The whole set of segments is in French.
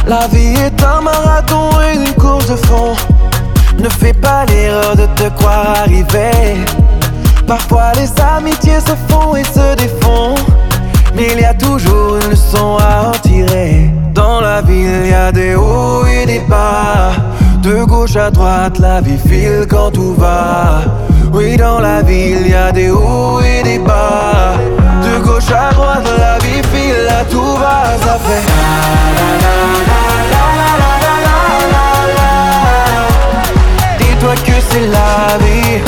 La vie est un marathon et une course de fond. Ne fais pas l'erreur de te croire arrivé. Parfois les amitiés se font et se défont, mais il y a toujours une leçon à en tirer. Dans la vie il y a des hauts et des bas. De gauche à droite la vie file quand tout va. Oui, dans la vie il y a des hauts et des bas. De gauche à droite la vie file, là tout va. Ça fait dis-toi que c'est la vie.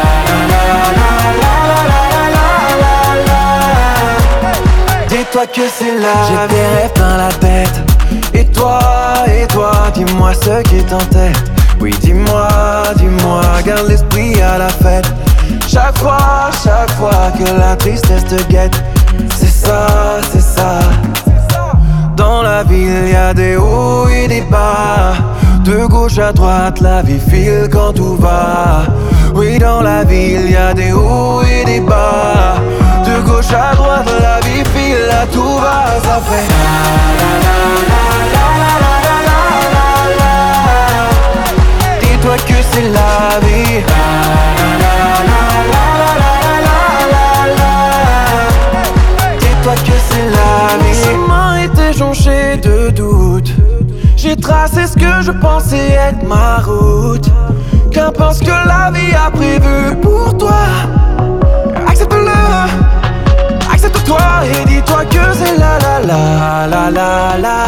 Dis-toi que c'est la vie. J'ai des rêves plein la tête. Et toi, dis-moi ce qui est en tête. Oui, dis-moi, garde l'esprit à la fête. Chaque fois que la tristesse te guette. C'est ça. Dans la vie il y a des hauts et des bas. De gauche à droite la vie file quand tout va. Oui, dans la vie il y a des hauts et des bas. De gauche à droite la vie file, là tout va. Ça fait dis-toi que c'est la vie. Dis-toi que c'est la vie. Mon chemin était jonché de doutes. J'ai tracé ce que je pensais être ma route. Qu'importe ce que la vie a prévu pour toi, accepte-le, accepte-toi et dis-toi que c'est la.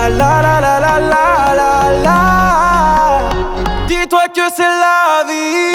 Dis-toi que c'est la vie.